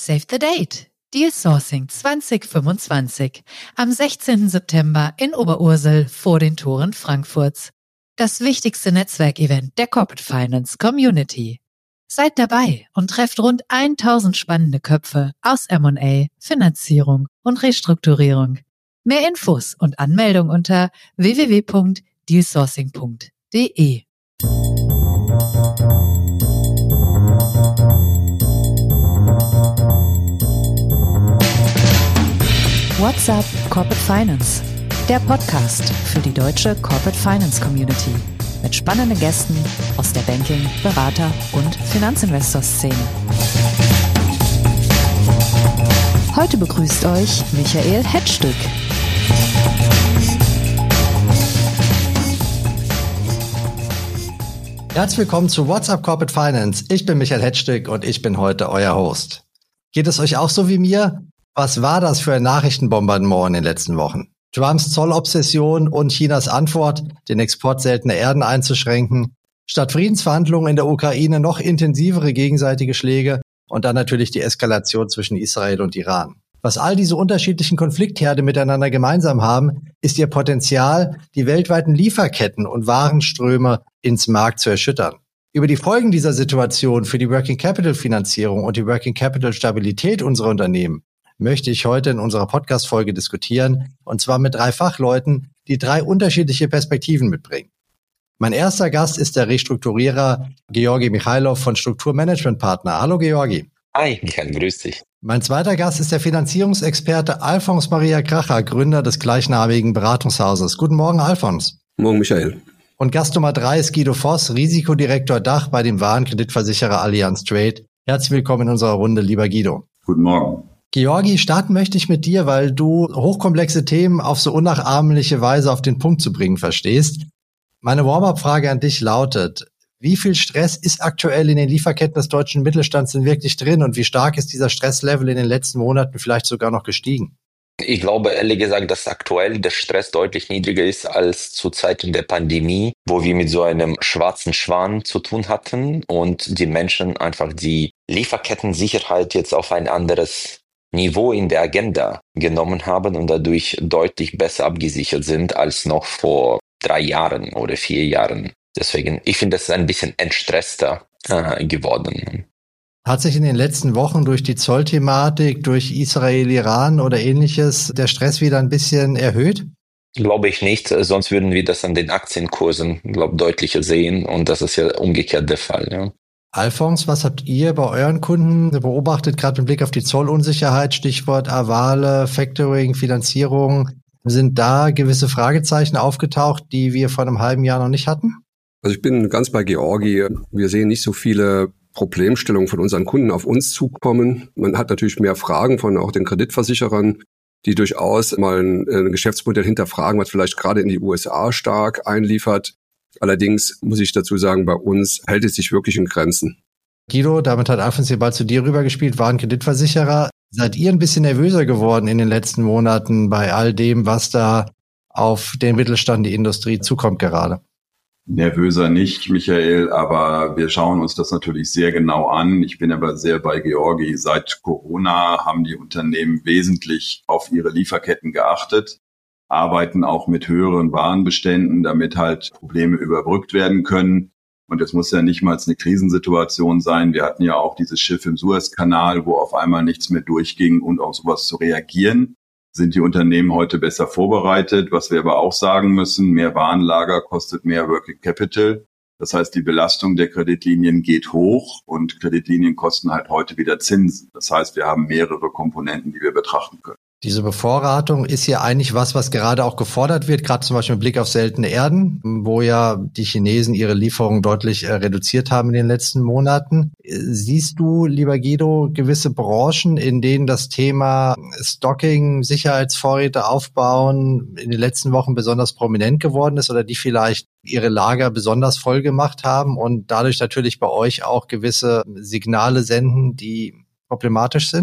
Save the date! Deal Sourcing 2025 am 16. September in Oberursel vor den Toren Frankfurts. Das wichtigste Netzwerkevent der Corporate Finance Community. Seid dabei und trefft rund 1000 spannende Köpfe aus M&A, Finanzierung und Restrukturierung. Mehr Infos und Anmeldung unter www.dealsourcing.de. What's up Corporate Finance? Der Podcast für die deutsche Corporate Finance Community mit spannenden Gästen aus der Banking-, Berater- und Finanzinvestor-Szene. Heute begrüßt euch Michael Hettstück. Herzlich willkommen zu What's up Corporate Finance. Ich bin Michael Hettstück und ich bin heute euer Host. Geht es euch auch so wie mir? Was war das für ein Nachrichtenbombardement in den letzten Wochen? Trumps Zollobsession und Chinas Antwort, den Export seltener Erden einzuschränken, statt Friedensverhandlungen in der Ukraine noch intensivere gegenseitige Schläge und dann natürlich die Eskalation zwischen Israel und Iran. Was all diese unterschiedlichen Konfliktherde miteinander gemeinsam haben, ist ihr Potenzial, die weltweiten Lieferketten und Warenströme ins Markt zu erschüttern. Über die Folgen dieser Situation für die Working Capital Finanzierung und die Working Capital Stabilität unserer Unternehmen möchte ich heute in unserer Podcast-Folge diskutieren, und zwar mit 3 Fachleuten, die 3 unterschiedliche Perspektiven mitbringen. Mein erster Gast ist der Restrukturierer Georgi Michailov von Strukturmanagement Partner. Hallo Georgi. Hi, Michael, grüß dich. Mein zweiter Gast ist der Finanzierungsexperte Alfons Maria Kracher, Gründer des gleichnamigen Beratungshauses. Guten Morgen, Alfons. Morgen, Michael. Und Gast Nummer 3 ist Guido Voss, Risikodirektor Dach bei dem Warenkreditversicherer Allianz Trade. Herzlich willkommen in unserer Runde, lieber Guido. Guten Morgen. Georgi, starten möchte ich mit dir, weil du hochkomplexe Themen auf so unnachahmliche Weise auf den Punkt zu bringen verstehst. Meine Warm-up-Frage an dich lautet: Wie viel Stress ist aktuell in den Lieferketten des deutschen Mittelstands denn wirklich drin und wie stark ist dieser Stresslevel in den letzten Monaten vielleicht sogar noch gestiegen? Ich glaube ehrlich gesagt, dass aktuell der Stress deutlich niedriger ist als zu Zeiten der Pandemie, wo wir mit so einem schwarzen Schwan zu tun hatten und die Menschen einfach die Lieferkettensicherheit jetzt auf ein anderes Niveau in der Agenda genommen haben und dadurch deutlich besser abgesichert sind als noch vor 3 Jahren oder 4 Jahren. Deswegen, ich finde, das ist ein bisschen entstresster geworden. Hat sich in den letzten Wochen durch die Zollthematik, durch Israel, Iran oder ähnliches der Stress wieder ein bisschen erhöht? Glaube ich nicht, sonst würden wir das an den Aktienkursen, deutlicher sehen und das ist ja umgekehrt der Fall. Ja. Alfons, was habt ihr bei euren Kunden beobachtet, gerade mit Blick auf die Zollunsicherheit, Stichwort Avale, Factoring, Finanzierung? Sind da gewisse Fragezeichen aufgetaucht, die wir vor einem halben Jahr noch nicht hatten? Also ich bin ganz bei Georgi. Wir sehen nicht so viele Problemstellungen von unseren Kunden auf uns zukommen. Man hat natürlich mehr Fragen von auch den Kreditversicherern, die durchaus mal ein Geschäftsmodell hinterfragen, was vielleicht gerade in die USA stark einliefert. Allerdings muss ich dazu sagen, bei uns hält es sich wirklich in Grenzen. Guido, damit hat Alfons hier bald zu dir rübergespielt, war ein Kreditversicherer. Seid ihr ein bisschen nervöser geworden in den letzten Monaten bei all dem, was da auf den Mittelstand, die Industrie zukommt gerade? Nervöser nicht, Michael, aber wir schauen uns das natürlich sehr genau an. Ich bin aber sehr bei Georgi. Seit Corona haben die Unternehmen wesentlich auf ihre Lieferketten geachtet, arbeiten auch mit höheren Warenbeständen, damit halt Probleme überbrückt werden können. Und es muss ja nicht mal eine Krisensituation sein. Wir hatten ja auch dieses Schiff im Suezkanal, wo auf einmal nichts mehr durchging und auf sowas zu reagieren. Sind die Unternehmen heute besser vorbereitet? Was wir aber auch sagen müssen, mehr Warenlager kostet mehr Working Capital. Das heißt, die Belastung der Kreditlinien geht hoch und Kreditlinien kosten halt heute wieder Zinsen. Das heißt, wir haben mehrere Komponenten, die wir betrachten können. Diese Bevorratung ist ja eigentlich was gerade auch gefordert wird, gerade zum Beispiel mit Blick auf seltene Erden, wo ja die Chinesen ihre Lieferungen deutlich reduziert haben in den letzten Monaten. Siehst du, lieber Guido, gewisse Branchen, in denen das Thema Stocking, Sicherheitsvorräte aufbauen in den letzten Wochen besonders prominent geworden ist oder die vielleicht ihre Lager besonders voll gemacht haben und dadurch natürlich bei euch auch gewisse Signale senden, die problematisch sind?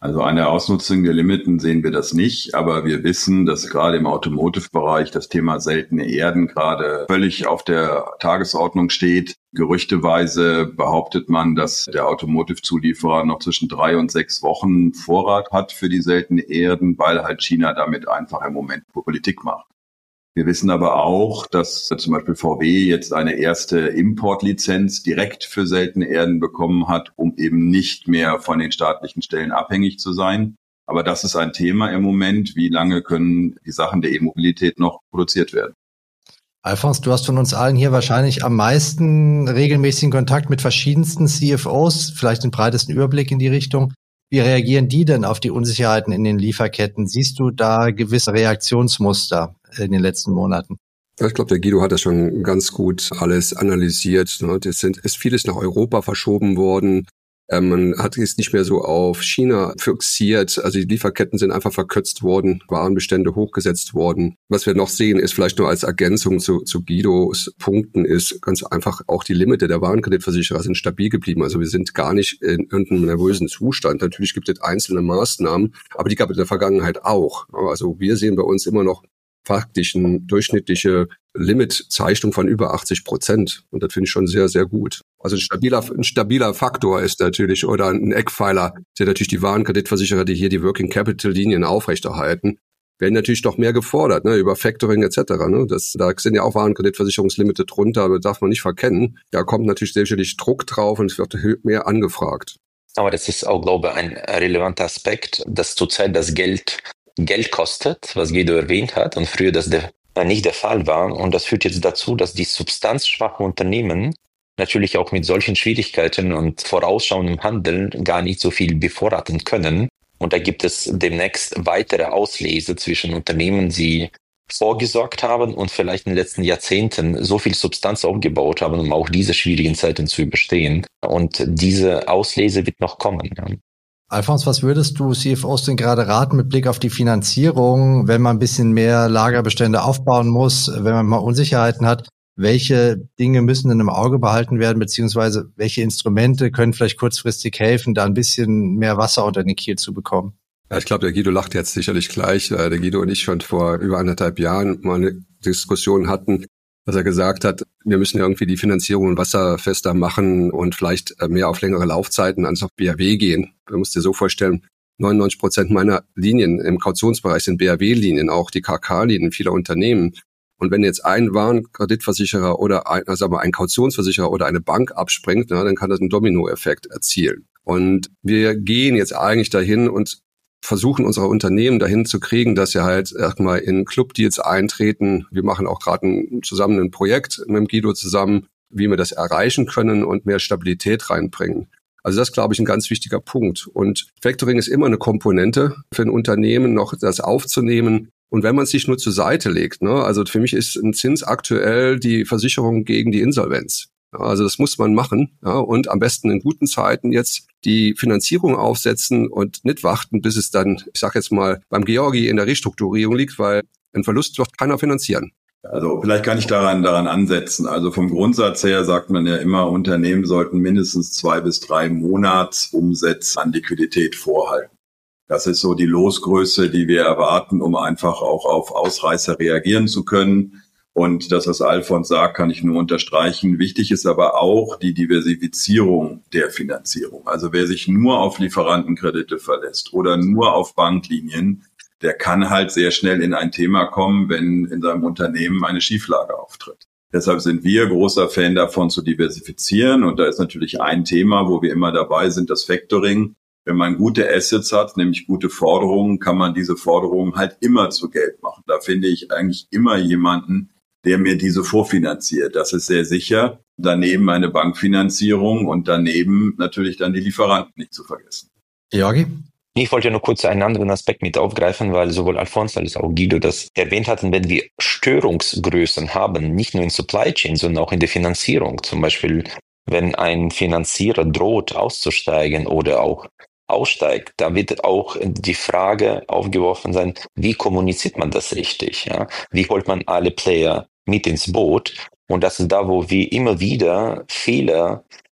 Also eine Ausnutzung der Limiten sehen wir das nicht, aber wir wissen, dass gerade im Automotive-Bereich das Thema seltene Erden gerade völlig auf der Tagesordnung steht. Gerüchteweise behauptet man, dass der Automotive-Zulieferer noch zwischen 3 und 6 Wochen Vorrat hat für die seltenen Erden, weil halt China damit einfach im Moment Politik macht. Wir wissen aber auch, dass zum Beispiel VW jetzt eine erste Importlizenz direkt für seltene Erden bekommen hat, um eben nicht mehr von den staatlichen Stellen abhängig zu sein. Aber das ist ein Thema im Moment. Wie lange können die Sachen der E-Mobilität noch produziert werden? Alfons, du hast von uns allen hier wahrscheinlich am meisten regelmäßigen Kontakt mit verschiedensten CFOs, vielleicht den breitesten Überblick in die Richtung. Wie reagieren die denn auf die Unsicherheiten in den Lieferketten? Siehst du da gewisse Reaktionsmuster in den letzten Monaten? Ich glaube, der Guido hat das schon ganz gut alles analysiert. Es ist vieles nach Europa verschoben worden. Man hat es nicht mehr so auf China fixiert. Also die Lieferketten sind einfach verkürzt worden, Warenbestände hochgesetzt worden. Was wir noch sehen, ist vielleicht nur als Ergänzung zu Guidos Punkten, ist ganz einfach auch die Limite der Warenkreditversicherer sind stabil geblieben. Also wir sind gar nicht in irgendeinem nervösen Zustand. Natürlich gibt es einzelne Maßnahmen, aber die gab es in der Vergangenheit auch. Also wir sehen bei uns immer noch faktisch eine durchschnittliche Limitzeichnung von über 80%. Und das finde ich schon sehr, sehr gut. Also ein stabiler Faktor ist natürlich, oder ein Eckpfeiler, sind natürlich die Warenkreditversicherer, die hier die Working Capital Linien aufrechterhalten, werden natürlich noch mehr gefordert, ne, über Factoring etc. Ne? Da sind ja auch Warenkreditversicherungslimite drunter, aber darf man nicht verkennen. Da kommt natürlich sicherlich Druck drauf und es wird mehr angefragt. Aber das ist auch, glaube ich, ein relevanter Aspekt, dass zurzeit das Geld kostet, was Guido erwähnt hat, und früher das nicht der Fall war. Und das führt jetzt dazu, dass die substanzschwachen Unternehmen natürlich auch mit solchen Schwierigkeiten und vorausschauendem Handeln gar nicht so viel bevorraten können. Und da gibt es demnächst weitere Auslese zwischen Unternehmen, die vorgesorgt haben und vielleicht in den letzten Jahrzehnten so viel Substanz aufgebaut haben, um auch diese schwierigen Zeiten zu überstehen. Und diese Auslese wird noch kommen. Ja. Alfons, was würdest du CFOs denn gerade raten mit Blick auf die Finanzierung, wenn man ein bisschen mehr Lagerbestände aufbauen muss, wenn man mal Unsicherheiten hat? Welche Dinge müssen denn im Auge behalten werden, beziehungsweise welche Instrumente können vielleicht kurzfristig helfen, da ein bisschen mehr Wasser unter den Kiel zu bekommen? Ja, ich glaube, der Guido lacht jetzt sicherlich gleich. Der Guido und ich schon vor über 1,5 Jahren mal eine Diskussion hatten, dass er gesagt hat, wir müssen irgendwie die Finanzierung wasserfester machen und vielleicht mehr auf längere Laufzeiten als auf BAW gehen. Man muss dir so vorstellen, 99% meiner Linien im Kautionsbereich sind BAW-Linien, auch die KK-Linien vieler Unternehmen. Und wenn jetzt ein Warenkreditversicherer oder ein Kautionsversicherer oder eine Bank abspringt, dann kann das einen Dominoeffekt erzielen. Und wir gehen jetzt eigentlich dahin und versuchen unsere Unternehmen dahin zu kriegen, dass sie halt erstmal in Clubdeals eintreten. Wir machen auch gerade zusammen ein Projekt mit dem Guido zusammen, wie wir das erreichen können und mehr Stabilität reinbringen. Also das, glaube ich, ein ganz wichtiger Punkt. Und Factoring ist immer eine Komponente für ein Unternehmen, noch das aufzunehmen. Und wenn man es sich nur zur Seite legt, also für mich ist ein Zins aktuell die Versicherung gegen die Insolvenz. Also das muss man machen, und am besten in guten Zeiten jetzt die Finanzierung aufsetzen und nicht warten, bis es dann, ich sage jetzt mal, beim Georgi in der Restrukturierung liegt, weil einen Verlust wird keiner finanzieren. Also vielleicht kann ich daran ansetzen. Also vom Grundsatz her sagt man ja immer, Unternehmen sollten mindestens 2 bis 3 Monatsumsätze an Liquidität vorhalten. Das ist so die Losgröße, die wir erwarten, um einfach auch auf Ausreißer reagieren zu können. Und das, was Alfons sagt, kann ich nur unterstreichen. Wichtig ist aber auch die Diversifizierung der Finanzierung. Also wer sich nur auf Lieferantenkredite verlässt oder nur auf Banklinien, der kann halt sehr schnell in ein Thema kommen, wenn in seinem Unternehmen eine Schieflage auftritt. Deshalb sind wir großer Fan davon, zu diversifizieren. Und da ist natürlich ein Thema, wo wir immer dabei sind, das Factoring. Wenn man gute Assets hat, nämlich gute Forderungen, kann man diese Forderungen halt immer zu Geld machen. Da finde ich eigentlich immer jemanden, der mir diese vorfinanziert. Das ist sehr sicher. Daneben eine Bankfinanzierung und daneben natürlich dann die Lieferanten nicht zu vergessen. Georgi? Ich wollte nur kurz einen anderen Aspekt mit aufgreifen, weil sowohl Alfons als auch Guido das erwähnt hatten, wenn wir Störungsgrößen haben, nicht nur in Supply Chain, sondern auch in der Finanzierung. Zum Beispiel, wenn ein Finanzierer droht auszusteigen oder auch aussteigt, da wird auch die Frage aufgeworfen sein, wie kommuniziert man das richtig? Ja? Wie holt man alle Player mit ins Boot? Und das ist da, wo wir immer wieder Fehler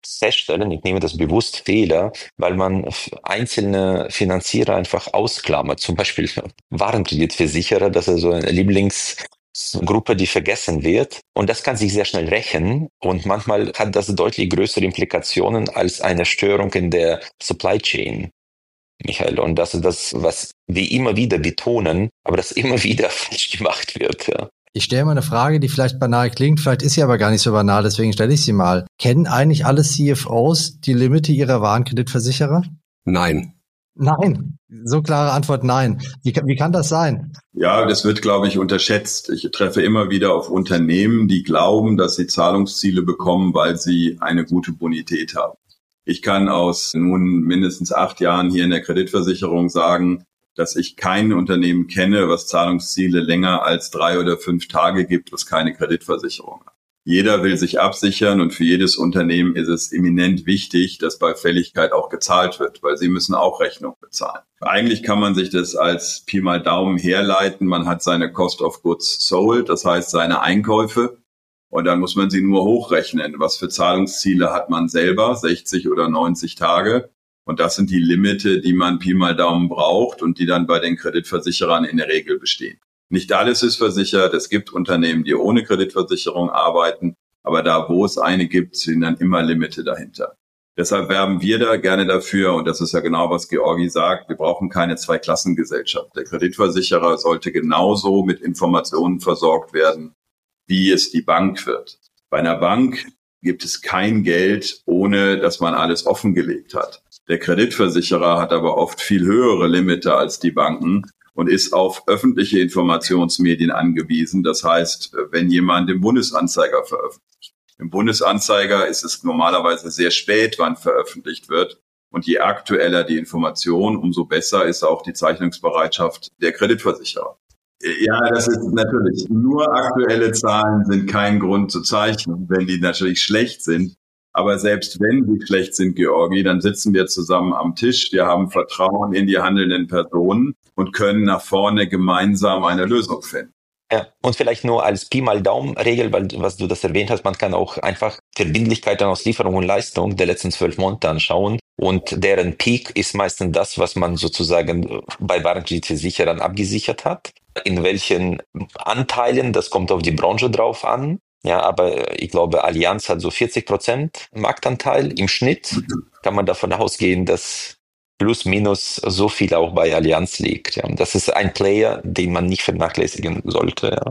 feststellen, ich nehme das bewusst Fehler, weil man einzelne Finanzierer einfach ausklammert. Zum Beispiel Warenkreditversicherer, das ist so eine Lieblingsgruppe, die vergessen wird. Und das kann sich sehr schnell rächen. Und manchmal hat das deutlich größere Implikationen als eine Störung in der Supply Chain, Michael. Und das ist das, was wir immer wieder betonen, aber das immer wieder falsch gemacht wird. Ja. Ich stelle mal eine Frage, die vielleicht banal klingt, vielleicht ist sie aber gar nicht so banal, deswegen stelle ich sie mal. Kennen eigentlich alle CFOs die Limite ihrer Warenkreditversicherer? Nein. Nein. So klare Antwort, nein. Wie kann das sein? Ja, das wird, glaube ich, unterschätzt. Ich treffe immer wieder auf Unternehmen, die glauben, dass sie Zahlungsziele bekommen, weil sie eine gute Bonität haben. Ich kann aus nun mindestens 8 Jahren hier in der Kreditversicherung sagen, dass ich kein Unternehmen kenne, was Zahlungsziele länger als 3 oder 5 Tage gibt, was keine Kreditversicherung hat. Jeder will sich absichern und für jedes Unternehmen ist es eminent wichtig, dass bei Fälligkeit auch gezahlt wird, weil sie müssen auch Rechnung bezahlen. Eigentlich kann man sich das als Pi mal Daumen herleiten. Man hat seine Cost of Goods Sold, das heißt seine Einkäufe. Und dann muss man sie nur hochrechnen. Was für Zahlungsziele hat man selber, 60 oder 90 Tage? Und das sind die Limite, die man Pi mal Daumen braucht und die dann bei den Kreditversicherern in der Regel bestehen. Nicht alles ist versichert. Es gibt Unternehmen, die ohne Kreditversicherung arbeiten. Aber da, wo es eine gibt, sind dann immer Limite dahinter. Deshalb werben wir da gerne dafür. Und das ist ja genau, was Georgi sagt. Wir brauchen keine Zweiklassengesellschaft. Der Kreditversicherer sollte genauso mit Informationen versorgt werden, wie es die Bank wird. Bei einer Bank gibt es kein Geld, ohne dass man alles offengelegt hat. Der Kreditversicherer hat aber oft viel höhere Limite als die Banken und ist auf öffentliche Informationsmedien angewiesen. Das heißt, wenn jemand den Bundesanzeiger veröffentlicht. Im Bundesanzeiger ist es normalerweise sehr spät, wann veröffentlicht wird. Und je aktueller die Information, umso besser ist auch die Zeichnungsbereitschaft der Kreditversicherer. Ja, das ist natürlich, nur aktuelle Zahlen sind kein Grund zu zeichnen, wenn die natürlich schlecht sind. Aber selbst wenn sie schlecht sind, Georgi, dann sitzen wir zusammen am Tisch. Wir haben Vertrauen in die handelnden Personen und können nach vorne gemeinsam eine Lösung finden. Ja, und vielleicht nur als Pi mal Daumen-Regel, weil was du das erwähnt hast, man kann auch einfach Verbindlichkeiten aus Lieferung und Leistung der letzten 12 Monate anschauen und deren Peak ist meistens das, was man sozusagen bei Warenkreditversicherern abgesichert hat. In welchen Anteilen, das kommt auf die Branche drauf an. Ja, aber ich glaube, Allianz hat so 40% Marktanteil im Schnitt. Kann man davon ausgehen, dass plus minus so viel auch bei Allianz liegt. Ja. Das ist ein Player, den man nicht vernachlässigen sollte. Ja.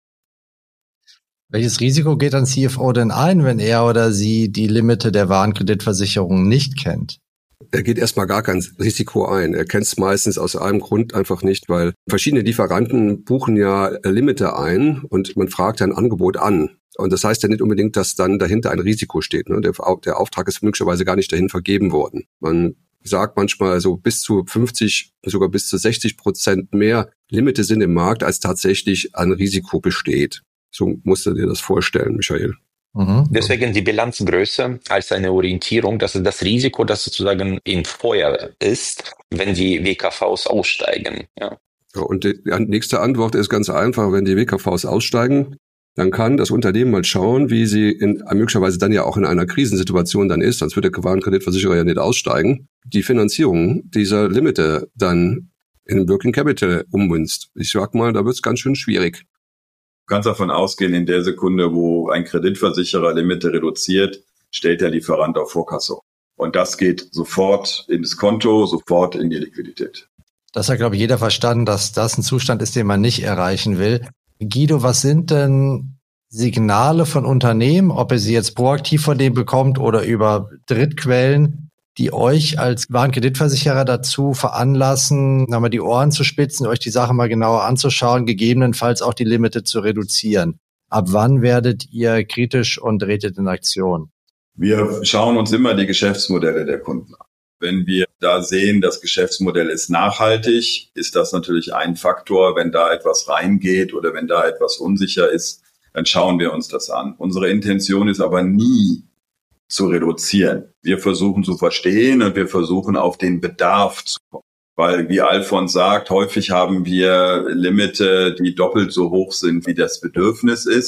Welches Risiko geht ein CFO denn ein, wenn er oder sie die Limite der Warenkreditversicherung nicht kennt? Er geht erstmal gar kein Risiko ein. Er kennt es meistens aus einem Grund einfach nicht, weil verschiedene Lieferanten buchen ja Limite ein und man fragt ein Angebot an. Und das heißt ja nicht unbedingt, dass dann dahinter ein Risiko steht. Ne? Der Auftrag ist möglicherweise gar nicht dahin vergeben worden. Man sagt manchmal so bis zu 50, sogar bis zu 60% mehr Limite sind im Markt, als tatsächlich ein Risiko besteht. So musst du dir das vorstellen, Michael. Deswegen die Bilanzgröße als eine Orientierung, das ist das Risiko, das sozusagen im Feuer ist, wenn die WKVs aussteigen. Ja. Und die nächste Antwort ist ganz einfach, wenn die WKVs aussteigen, dann kann das Unternehmen mal schauen, wie sie möglicherweise dann ja auch in einer Krisensituation dann ist, sonst würde der Warenkreditversicherer ja nicht aussteigen, die Finanzierung dieser Limite dann in Working Capital ummünzt. Ich sag mal, da wird es ganz schön schwierig. Du kannst davon ausgehen, in der Sekunde, wo ein Kreditversicherer Limite reduziert, stellt der Lieferant auf Vorkasse. Und das geht sofort ins Konto, sofort in die Liquidität. Das hat, glaube ich, jeder verstanden, dass das ein Zustand ist, den man nicht erreichen will. Guido, was sind denn Signale von Unternehmen, ob ihr sie jetzt proaktiv von denen bekommt oder über Drittquellen, die euch als Warenkreditversicherer dazu veranlassen, mal die Ohren zu spitzen, euch die Sache mal genauer anzuschauen, gegebenenfalls auch die Limite zu reduzieren? Ab wann werdet ihr kritisch und tretet in Aktion? Wir schauen uns immer die Geschäftsmodelle der Kunden an. Wenn wir da sehen, das Geschäftsmodell ist nachhaltig, ist das natürlich ein Faktor. Wenn da etwas reingeht oder wenn da etwas unsicher ist, dann schauen wir uns das an. Unsere Intention ist aber nie zu reduzieren. Wir versuchen zu verstehen und wir versuchen auf den Bedarf zu kommen. Weil, wie Alfons sagt, häufig haben wir Limite, die doppelt so hoch sind, wie das Bedürfnis ist.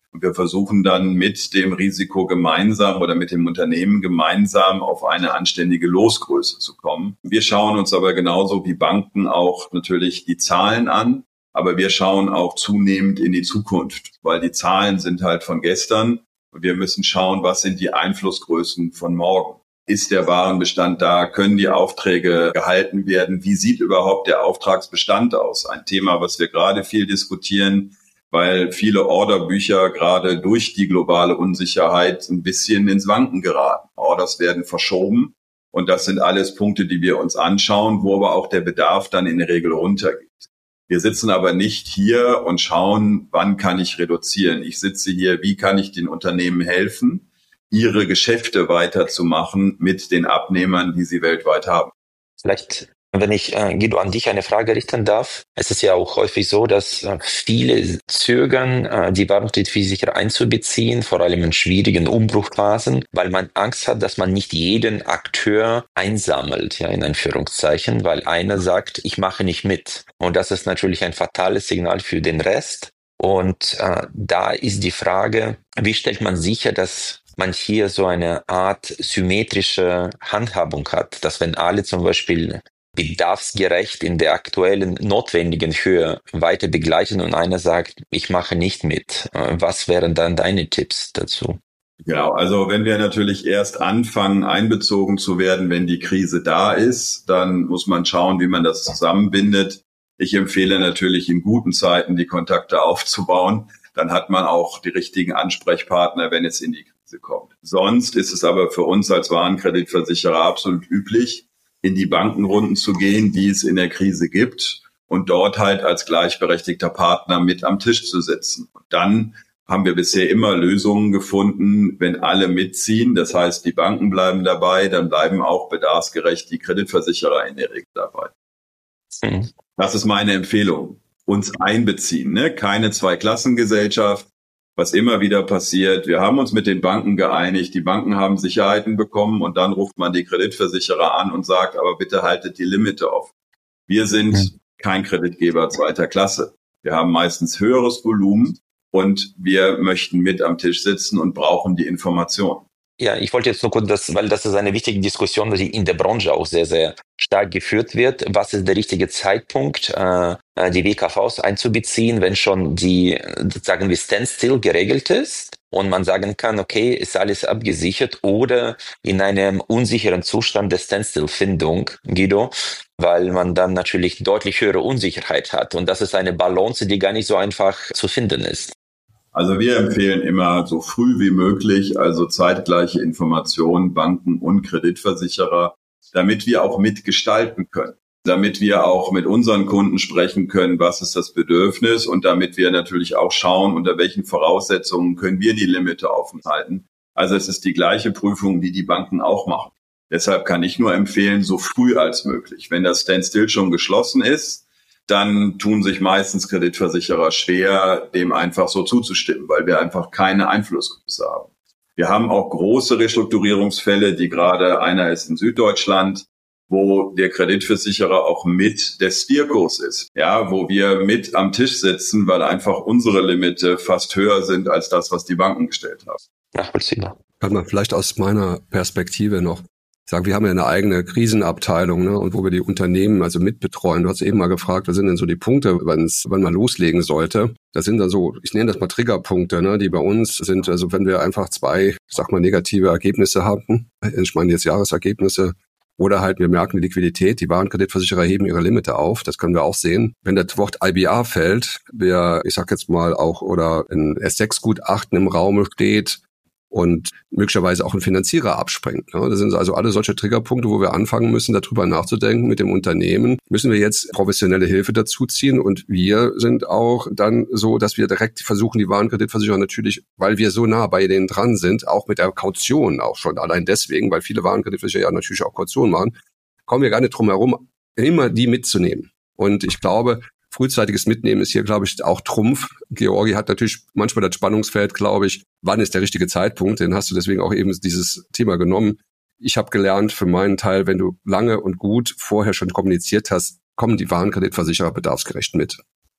Und wir versuchen dann mit dem Risiko gemeinsam oder mit dem Unternehmen gemeinsam auf eine anständige Losgröße zu kommen. Wir schauen uns aber genauso wie Banken auch natürlich die Zahlen an, aber wir schauen auch zunehmend in die Zukunft, weil die Zahlen sind halt von gestern und wir müssen schauen, was sind die Einflussgrößen von morgen. Ist der Warenbestand da? Können die Aufträge gehalten werden? Wie sieht überhaupt der Auftragsbestand aus? Ein Thema, was wir gerade viel diskutieren, weil viele Orderbücher gerade durch die globale Unsicherheit ein bisschen ins Wanken geraten. Orders werden verschoben und das sind alles Punkte, die wir uns anschauen, wo aber auch der Bedarf dann in der Regel runtergeht. Wir sitzen aber nicht hier und schauen, wann kann ich reduzieren. Ich sitze hier, wie kann ich den Unternehmen helfen, ihre Geschäfte weiterzumachen mit den Abnehmern, die sie weltweit haben. Vielleicht, wenn ich, Guido, an dich eine Frage richten darf. Es ist ja auch häufig so, dass viele zögern, die Warenkreditversicherer einzubeziehen, vor allem in schwierigen Umbruchphasen, weil man Angst hat, dass man nicht jeden Akteur einsammelt, ja, in Anführungszeichen, weil einer sagt, ich mache nicht mit. Und das ist natürlich ein fatales Signal für den Rest. Und da ist die Frage, wie stellt man sicher, dass man hier so eine Art symmetrische Handhabung hat, dass wenn alle zum Beispiel bedarfsgerecht in der aktuellen notwendigen Höhe weiter begleichen und einer sagt, ich mache nicht mit. Was wären dann deine Tipps dazu? Genau, also wenn wir natürlich erst anfangen, einbezogen zu werden, wenn die Krise da ist, dann muss man schauen, wie man das zusammenbindet. Ich empfehle natürlich in guten Zeiten die Kontakte aufzubauen. Dann hat man auch die richtigen Ansprechpartner, wenn es in die Krise kommt. Sonst ist es aber für uns als Warenkreditversicherer absolut üblich, in die Bankenrunden zu gehen, die es in der Krise gibt und dort halt als gleichberechtigter Partner mit am Tisch zu sitzen. Und dann haben wir bisher immer Lösungen gefunden, wenn alle mitziehen. Das heißt, die Banken bleiben dabei, dann bleiben auch bedarfsgerecht die Kreditversicherer in der Regel dabei. Das ist meine Empfehlung. Uns einbeziehen, ne? Keine Zweiklassengesellschaft, was immer wieder passiert. Wir haben uns mit den Banken geeinigt, die Banken haben Sicherheiten bekommen und dann ruft man die Kreditversicherer an und sagt, aber bitte haltet die Limite offen. Wir sind kein Kreditgeber zweiter Klasse. Wir haben meistens höheres Volumen und wir möchten mit am Tisch sitzen und brauchen die Information. Ja, ich wollte jetzt nur kurz, weil das ist eine wichtige Diskussion, die in der Branche auch sehr, sehr stark geführt wird. Was ist der richtige Zeitpunkt, die WKVs einzubeziehen, wenn schon die, sagen wir, Standstill geregelt ist und man sagen kann, okay, ist alles abgesichert oder in einem unsicheren Zustand der Standstill-Findung, Guido, weil man dann natürlich deutlich höhere Unsicherheit hat. Und das ist eine Balance, die gar nicht so einfach zu finden ist. Also wir empfehlen immer so früh wie möglich, also zeitgleiche Informationen, Banken und Kreditversicherer, damit wir auch mitgestalten können, damit wir auch mit unseren Kunden sprechen können, was ist das Bedürfnis und damit wir natürlich auch schauen, unter welchen Voraussetzungen können wir die Limite offen halten. Also es ist die gleiche Prüfung, die die Banken auch machen. Deshalb kann ich nur empfehlen, so früh als möglich. Wenn das Standstill schon geschlossen ist, dann tun sich meistens Kreditversicherer schwer, dem einfach so zuzustimmen, weil wir einfach keine Einflussgröße haben. Wir haben auch große Restrukturierungsfälle, die gerade, einer ist in Süddeutschland, wo der Kreditversicherer auch mit der Steerkurs ist, ja, wo wir mit am Tisch sitzen, weil einfach unsere Limite fast höher sind als das, was die Banken gestellt haben. Nachvollziehbar. Kann man vielleicht aus meiner Perspektive noch sagen, wir haben ja eine eigene Krisenabteilung, ne, und wo wir die Unternehmen also mitbetreuen. Du hast eben mal gefragt, was sind denn so die Punkte, wann man loslegen sollte? Das sind dann so, ich nenne das mal Triggerpunkte, ne, die bei uns sind, also wenn wir einfach 2, negative Ergebnisse haben, ich meine jetzt Jahresergebnisse, oder halt wir merken die Liquidität, die Warenkreditversicherer heben ihre Limite auf, das können wir auch sehen. Wenn das Wort IBR fällt, ich sag jetzt mal auch, oder ein S6-Gutachten im Raum steht, und möglicherweise auch ein Finanzierer abspringt. Das sind also alle solche Triggerpunkte, wo wir anfangen müssen, darüber nachzudenken mit dem Unternehmen. Müssen wir jetzt professionelle Hilfe dazuziehen und wir sind auch dann so, dass wir direkt versuchen, die Warenkreditversicherer natürlich, weil wir so nah bei denen dran sind, auch mit der Kaution auch schon. Allein deswegen, weil viele Warenkreditversicherer ja natürlich auch Kaution machen, kommen wir gar nicht drum herum, immer die mitzunehmen. Und ich glaube, frühzeitiges Mitnehmen ist hier, glaube ich, auch Trumpf. Georgi hat natürlich manchmal das Spannungsfeld, glaube ich, wann ist der richtige Zeitpunkt? Den hast du deswegen auch eben dieses Thema genommen. Ich habe gelernt für meinen Teil, wenn du lange und gut vorher schon kommuniziert hast, kommen die Warenkreditversicherer bedarfsgerecht mit.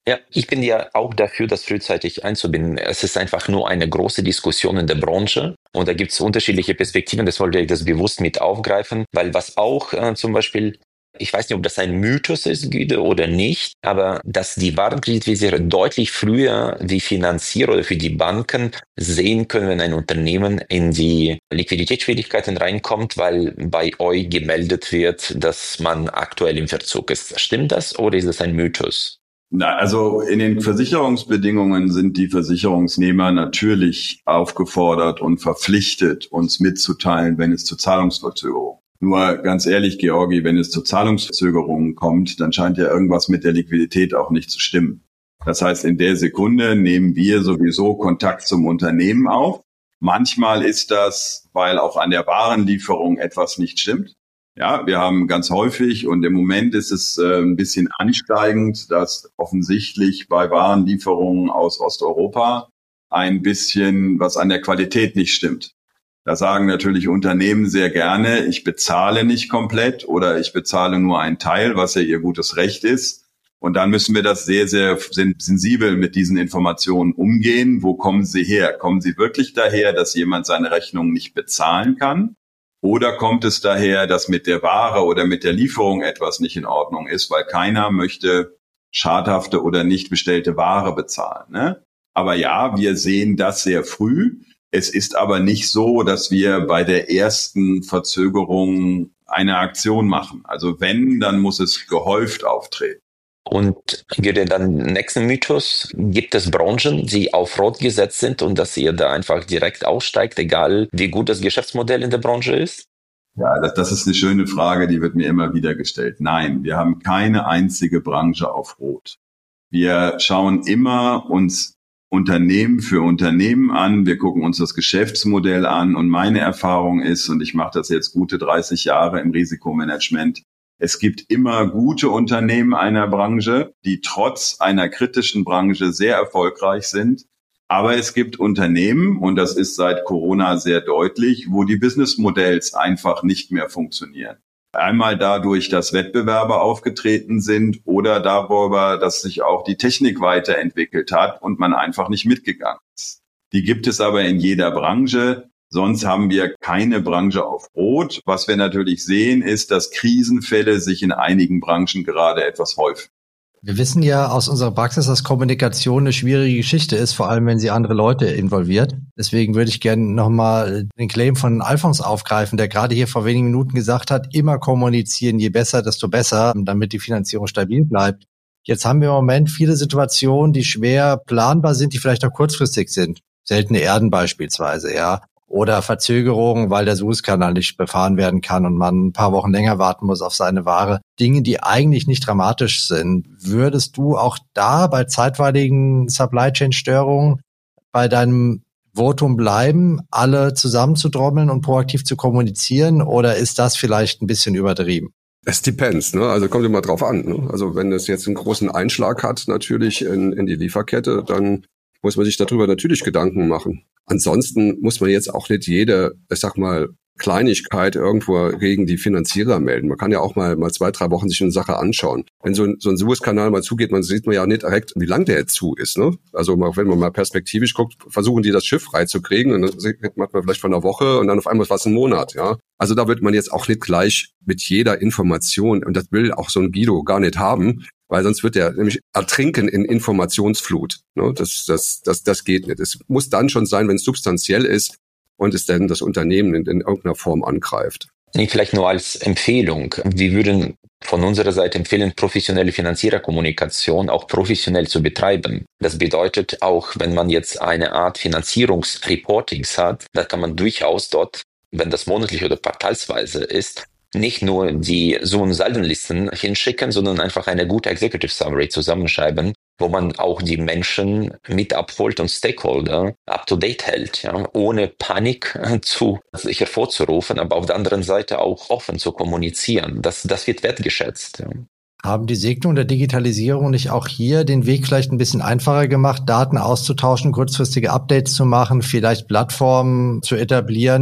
Ja, ich bin ja auch dafür, das frühzeitig einzubinden. Es ist einfach nur eine große Diskussion in der Branche und da gibt es unterschiedliche Perspektiven. Das wollte ich das bewusst mit aufgreifen, weil was auch zum Beispiel, ich weiß nicht, ob das ein Mythos ist, Guido, oder nicht, aber dass die Warenkreditversicherer deutlich früher die Finanzierer oder für die Banken sehen können, wenn ein Unternehmen in die Liquiditätsschwierigkeiten reinkommt, weil bei euch gemeldet wird, dass man aktuell im Verzug ist. Stimmt das oder ist das ein Mythos? Na, also in den Versicherungsbedingungen sind die Versicherungsnehmer natürlich aufgefordert und verpflichtet, uns mitzuteilen, wenn es zu Zahlungsverzögerungen. Nur ganz ehrlich, Georgi, wenn es zu Zahlungsverzögerungen kommt, dann scheint ja irgendwas mit der Liquidität auch nicht zu stimmen. Das heißt, in der Sekunde nehmen wir sowieso Kontakt zum Unternehmen auf. Manchmal ist das, weil auch an der Warenlieferung etwas nicht stimmt. Ja, wir haben ganz häufig und im Moment ist es ein bisschen ansteigend, dass offensichtlich bei Warenlieferungen aus Osteuropa ein bisschen was an der Qualität nicht stimmt. Da sagen natürlich Unternehmen sehr gerne, ich bezahle nicht komplett oder ich bezahle nur einen Teil, was ja ihr gutes Recht ist. Und dann müssen wir das sehr, sehr sensibel mit diesen Informationen umgehen. Wo kommen sie her? Kommen sie wirklich daher, dass jemand seine Rechnung nicht bezahlen kann? Oder kommt es daher, dass mit der Ware oder mit der Lieferung etwas nicht in Ordnung ist, weil keiner möchte schadhafte oder nicht bestellte Ware bezahlen, ne? Aber ja, wir sehen das sehr früh. Es ist aber nicht so, dass wir bei der ersten Verzögerung eine Aktion machen. Also wenn, dann muss es gehäuft auftreten. Und dann nächsten Mythos, gibt es Branchen, die auf Rot gesetzt sind und dass ihr da einfach direkt aussteigt, egal wie gut das Geschäftsmodell in der Branche ist? Ja, das ist eine schöne Frage, die wird mir immer wieder gestellt. Nein, wir haben keine einzige Branche auf Rot. Wir schauen immer uns Unternehmen für Unternehmen an, wir gucken uns das Geschäftsmodell an und meine Erfahrung ist, und ich mache das jetzt gute 30 Jahre im Risikomanagement, es gibt immer gute Unternehmen einer Branche, die trotz einer kritischen Branche sehr erfolgreich sind. Aber es gibt Unternehmen, und das ist seit Corona sehr deutlich, wo die Businessmodells einfach nicht mehr funktionieren. Einmal dadurch, dass Wettbewerber aufgetreten sind oder darüber, dass sich auch die Technik weiterentwickelt hat und man einfach nicht mitgegangen ist. Die gibt es aber in jeder Branche. Sonst haben wir keine Branche auf Rot. Was wir natürlich sehen, ist, dass Krisenfälle sich in einigen Branchen gerade etwas häufen. Wir wissen ja aus unserer Praxis, dass Kommunikation eine schwierige Geschichte ist, vor allem wenn sie andere Leute involviert. Deswegen würde ich gerne nochmal den Claim von Alfons aufgreifen, der gerade hier vor wenigen Minuten gesagt hat, immer kommunizieren, je besser, desto besser, damit die Finanzierung stabil bleibt. Jetzt haben wir im Moment viele Situationen, die schwer planbar sind, die vielleicht auch kurzfristig sind. Seltene Erden beispielsweise, ja. Oder Verzögerungen, weil der Suezkanal nicht befahren werden kann und man ein paar Wochen länger warten muss auf seine Ware. Dinge, die eigentlich nicht dramatisch sind. Würdest du auch da bei zeitweiligen Supply-Chain-Störungen bei deinem Votum bleiben, alle zusammenzudrommeln und proaktiv zu kommunizieren? Oder ist das vielleicht ein bisschen übertrieben? Es depends, ne? Also kommt immer drauf an, ne? Also wenn es jetzt einen großen Einschlag hat, natürlich in die Lieferkette, dann muss man sich darüber natürlich Gedanken machen. Ansonsten muss man jetzt auch nicht jede, ich sag mal, Kleinigkeit irgendwo gegen die Finanzierer melden. Man kann ja auch mal 2-3 Wochen sich eine Sache anschauen. Wenn so ein Suezkanal mal zugeht, sieht man ja nicht direkt, wie lang der jetzt zu ist, ne? Also wenn man mal perspektivisch guckt, versuchen die das Schiff freizukriegen und dann macht man vielleicht von einer Woche und dann auf einmal was ein Monat, ja. Also da wird man jetzt auch nicht gleich mit jeder Information, und das will auch so ein Guido gar nicht haben, weil sonst wird er nämlich ertrinken in Informationsflut. Ne? Das geht nicht. Es muss dann schon sein, wenn es substanziell ist und es dann das Unternehmen in irgendeiner Form angreift. Vielleicht nur als Empfehlung. Wir würden von unserer Seite empfehlen, professionelle Finanziererkommunikation auch professionell zu betreiben. Das bedeutet auch, wenn man jetzt eine Art Finanzierungsreportings hat, da kann man durchaus dort, wenn das monatlich oder quartalsweise ist, nicht nur die Summen- und Saldenlisten hinschicken, sondern einfach eine gute Executive Summary zusammenschreiben, wo man auch die Menschen mit abholt und Stakeholder up-to-date hält, ja, ohne Panik hervorzurufen, aber auf der anderen Seite auch offen zu kommunizieren. Das wird wertgeschätzt. Ja. Haben die Segnung der Digitalisierung nicht auch hier den Weg vielleicht ein bisschen einfacher gemacht, Daten auszutauschen, kurzfristige Updates zu machen, vielleicht Plattformen zu etablieren,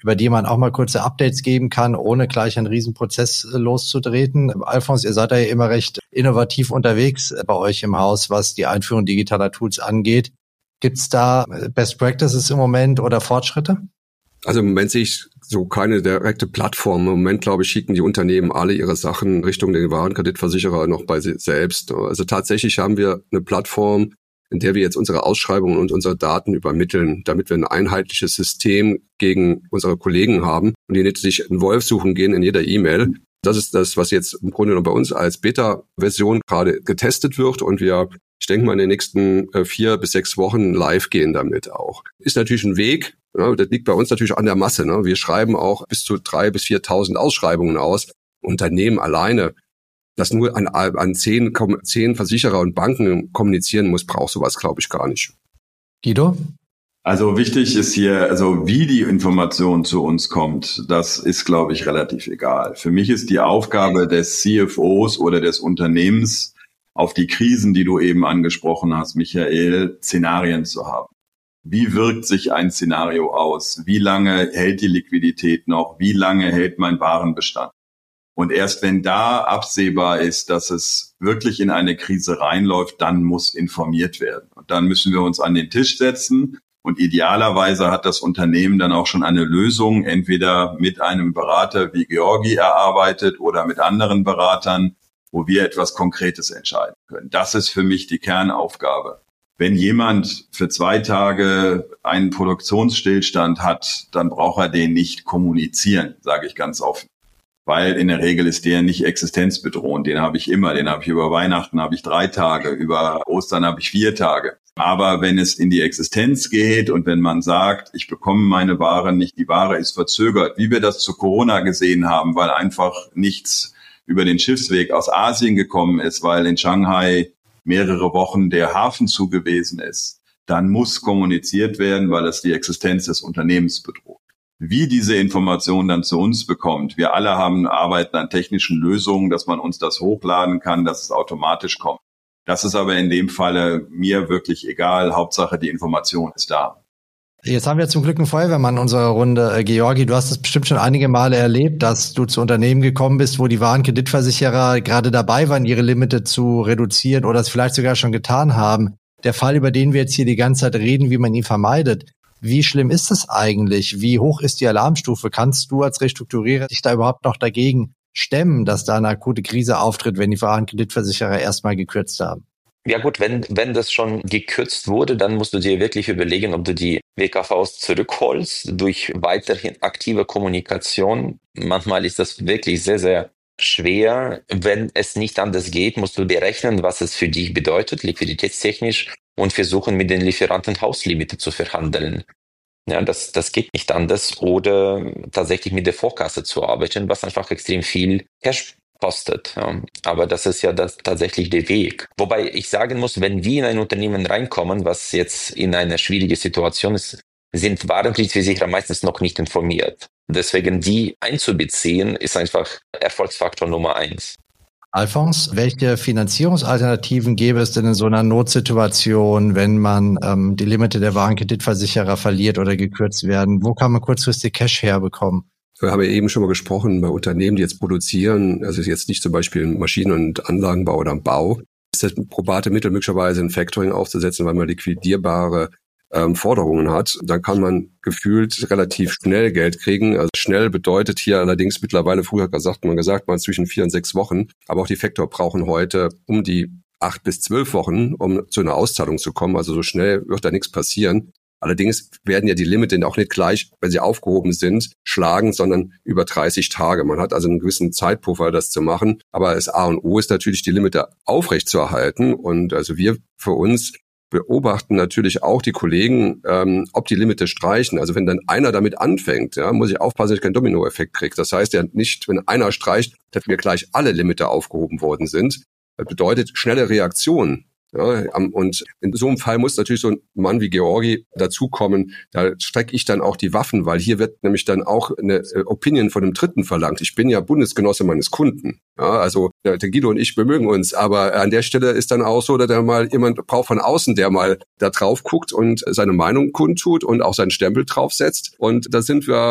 über die man auch mal kurze Updates geben kann, ohne gleich einen Riesenprozess loszutreten. Alfons, ihr seid ja immer recht innovativ unterwegs bei euch im Haus, was die Einführung digitaler Tools angeht. Gibt es da Best Practices im Moment oder Fortschritte? Also im Moment sehe ich so keine direkte Plattform. Im Moment, glaube ich, schicken die Unternehmen alle ihre Sachen Richtung den Warenkreditversicherer noch bei sich selbst. Also tatsächlich haben wir eine Plattform, in der wir jetzt unsere Ausschreibungen und unsere Daten übermitteln, damit wir ein einheitliches System gegen unsere Kollegen haben und die nicht sich einen Wolf suchen gehen in jeder E-Mail. Das ist das, was jetzt im Grunde noch bei uns als Beta-Version gerade getestet wird und wir, ich denke mal, in den nächsten 4 bis 6 Wochen live gehen damit auch. Ist natürlich ein Weg, ja, das liegt bei uns natürlich an der Masse. Ne? Wir schreiben auch bis zu 3.000 bis 4.000 Ausschreibungen aus. Unternehmen alleine, das nur an 10 Versicherer und Banken kommunizieren muss, braucht sowas, glaube ich, gar nicht. Guido? Also wichtig ist hier, also wie die Information zu uns kommt, das ist, glaube ich, relativ egal. Für mich ist die Aufgabe des CFOs oder des Unternehmens, auf die Krisen, die du eben angesprochen hast, Michael, Szenarien zu haben. Wie wirkt sich ein Szenario aus? Wie lange hält die Liquidität noch? Wie lange hält mein Warenbestand? Und erst wenn da absehbar ist, dass es wirklich in eine Krise reinläuft, dann muss informiert werden. Und dann müssen wir uns an den Tisch setzen. Und idealerweise hat das Unternehmen dann auch schon eine Lösung, entweder mit einem Berater wie Georgi erarbeitet oder mit anderen Beratern, wo wir etwas Konkretes entscheiden können. Das ist für mich die Kernaufgabe. Wenn jemand für 2 Tage einen Produktionsstillstand hat, dann braucht er den nicht kommunizieren, sage ich ganz offen. Weil in der Regel ist der nicht existenzbedrohend. Den habe ich immer. Den habe ich über Weihnachten, habe ich 3 Tage. Über Ostern habe ich 4 Tage. Aber wenn es in die Existenz geht und wenn man sagt, ich bekomme meine Ware nicht, die Ware ist verzögert, wie wir das zu Corona gesehen haben, weil einfach nichts über den Schiffsweg aus Asien gekommen ist, weil in Shanghai mehrere Wochen der Hafen zu gewesen ist, dann muss kommuniziert werden, weil es die Existenz des Unternehmens bedroht. Wie diese Information dann zu uns bekommt, wir alle arbeiten an technischen Lösungen, dass man uns das hochladen kann, dass es automatisch kommt. Das ist aber in dem Falle mir wirklich egal. Hauptsache, die Information ist da. Jetzt haben wir zum Glück einen Feuerwehrmann in unserer Runde. Georgi, du hast es bestimmt schon einige Male erlebt, dass du zu Unternehmen gekommen bist, wo die Warenkreditversicherer gerade dabei waren, ihre Limite zu reduzieren oder es vielleicht sogar schon getan haben. Der Fall, über den wir jetzt hier die ganze Zeit reden, wie man ihn vermeidet. Wie schlimm ist es eigentlich? Wie hoch ist die Alarmstufe? Kannst du als Restrukturierer dich da überhaupt noch dagegen stemmen, dass da eine akute Krise auftritt, wenn die Warenkreditversicherer erstmal gekürzt haben? Ja gut, wenn das schon gekürzt wurde, dann musst du dir wirklich überlegen, ob du die WKVs zurückholst durch weiterhin aktive Kommunikation. Manchmal ist das wirklich sehr, sehr schwer. Wenn es nicht anders geht, musst du berechnen, was es für dich bedeutet, liquiditätstechnisch, und versuchen, mit den Lieferanten Hauslimite zu verhandeln. Ja, das geht nicht anders. Oder tatsächlich mit der Vorkasse zu arbeiten, was einfach extrem viel Cash kostet. Ja. Aber das ist ja tatsächlich der Weg. Wobei ich sagen muss, wenn wir in ein Unternehmen reinkommen, was jetzt in einer schwierigen Situation ist, sind Warenkreditversicherer meistens noch nicht informiert. Deswegen die einzubeziehen, ist einfach Erfolgsfaktor Nummer 1. Alfons, welche Finanzierungsalternativen gäbe es denn in so einer Notsituation, wenn man die Limite der Warenkreditversicherer verliert oder gekürzt werden? Wo kann man kurzfristig Cash herbekommen? Wir haben ja eben schon mal gesprochen, bei Unternehmen, die jetzt produzieren, also jetzt nicht zum Beispiel Maschinen- und Anlagenbau oder Bau, ist das probate Mittel möglicherweise ein Factoring aufzusetzen, weil man liquidierbare Forderungen hat. Dann kann man gefühlt relativ schnell Geld kriegen. Also schnell bedeutet hier allerdings mittlerweile, früher hat man gesagt, zwischen 4 und 6 Wochen. Aber auch die Factor brauchen heute um die 8 bis 12 Wochen, um zu einer Auszahlung zu kommen. Also so schnell wird da nichts passieren. Allerdings werden ja die Limite auch nicht gleich, wenn sie aufgehoben sind, schlagen, sondern über 30 Tage. Man hat also einen gewissen Zeitpuffer, das zu machen. Aber das A und O ist natürlich, die Limite aufrechtzuerhalten. Und also wir für uns beobachten natürlich auch die Kollegen, ob die Limite streichen. Also wenn dann einer damit anfängt, ja, muss ich aufpassen, dass ich keinen Dominoeffekt kriege. Das heißt ja nicht, wenn einer streicht, dass wir gleich alle Limite aufgehoben worden sind. Das bedeutet schnelle Reaktion. Ja, und in so einem Fall muss natürlich so ein Mann wie Georgi dazukommen. Da strecke ich dann auch die Waffen, weil hier wird nämlich dann auch eine Opinion von einem Dritten verlangt. Ich bin ja Bundesgenosse meines Kunden. Ja, also der Guido und ich bemögen uns, aber an der Stelle ist dann auch so, dass er mal jemand braucht von außen, der mal da drauf guckt und seine Meinung kundtut und auch seinen Stempel draufsetzt. Und da sind wir